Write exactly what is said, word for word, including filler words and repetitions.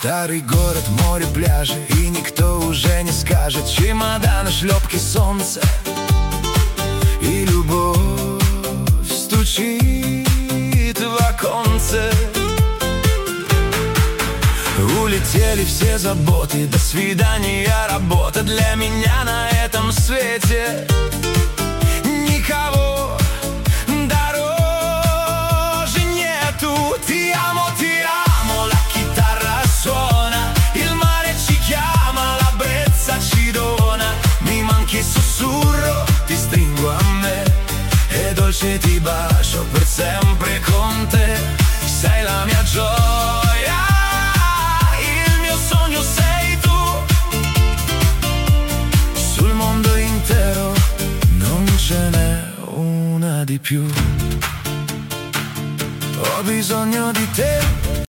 Старый город, море, пляжи, и никто уже не скажет. Чемоданы, шлепки, солнце и любовь стучит в оконце. Улетели все заботы, до свидания, работа. Для меня на этом свете никого дороже нету. Ti amo, ti amo, la chitarra suona, il mare ci chiama, la brezza ci dona. Mi manchi il sussurro, ti stringo a me e dolce ti bacio per sempre con te. Sei la mia gioia, il mio sogno sei tu. Sul mondo intero non ce n'è una di più. Ho bisogno di te